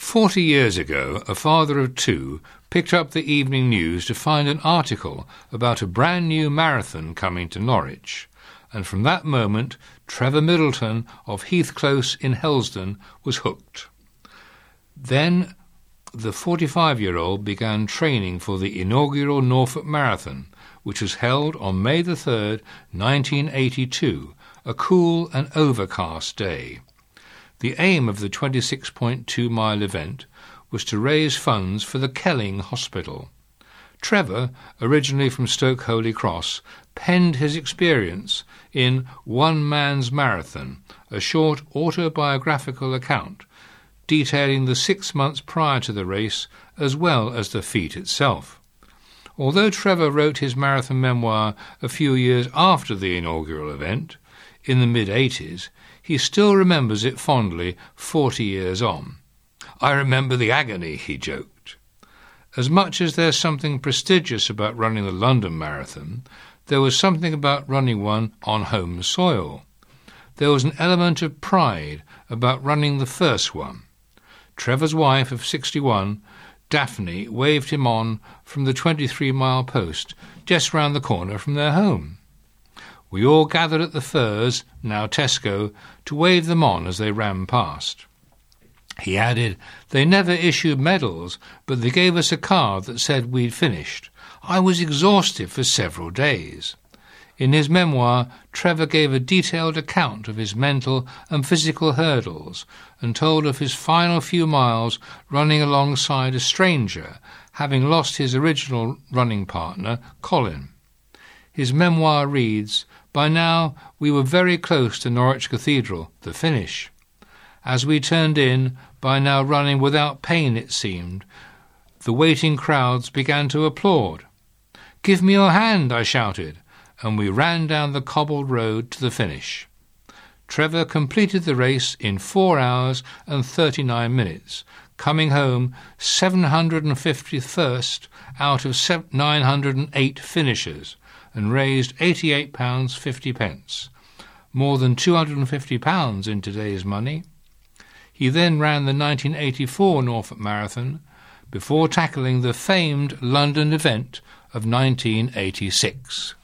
40 years ago, a father of two picked up the evening news to find an article about a brand new marathon coming to Norwich, and from that moment Trevor Middleton of Heath Close in Helsdon was hooked. Then the 45-year-old began training for the inaugural Norfolk Marathon, which was held on May the 3rd, 1982, a cool and overcast day. The aim of the 26.2-mile event was to raise funds for the Kelling Hospital. Trevor, originally from Stoke Holy Cross, penned his experience in One Man's Marathon, a short autobiographical account detailing the 6 months prior to the race as well as the feat itself. Although Trevor wrote his marathon memoir a few years after the inaugural event, in the mid-80s, he still remembers it fondly 40 years on. "I remember the agony," he joked. As much as there's something prestigious about running the London Marathon, there was something about running one on home soil. There was an element of pride about running the first one. Trevor's wife of 61, Daphne, waved him on from the 23-mile post just round the corner from their home. We all gathered at the Firs, now Tesco, to wave them on as they ran past. He added, "They never issued medals, but they gave us a card that said we'd finished. I was exhausted for several days." In his memoir, Trevor gave a detailed account of his mental and physical hurdles and told of his final few miles running alongside a stranger, having lost his original running partner, Colin. His memoir reads, "By now we were very close to Norwich Cathedral, the finish. As we turned in, by now running without pain it seemed, the waiting crowds began to applaud. 'Give me your hand,' I shouted, and we ran down the cobbled road to the finish." Trevor completed the race in 4 hours and 39 minutes, coming home 751st out of 908 finishers, and raised £88.50, more than £250 in today's money. He then ran the 1984 Norfolk Marathon before tackling the famed London event of 1986.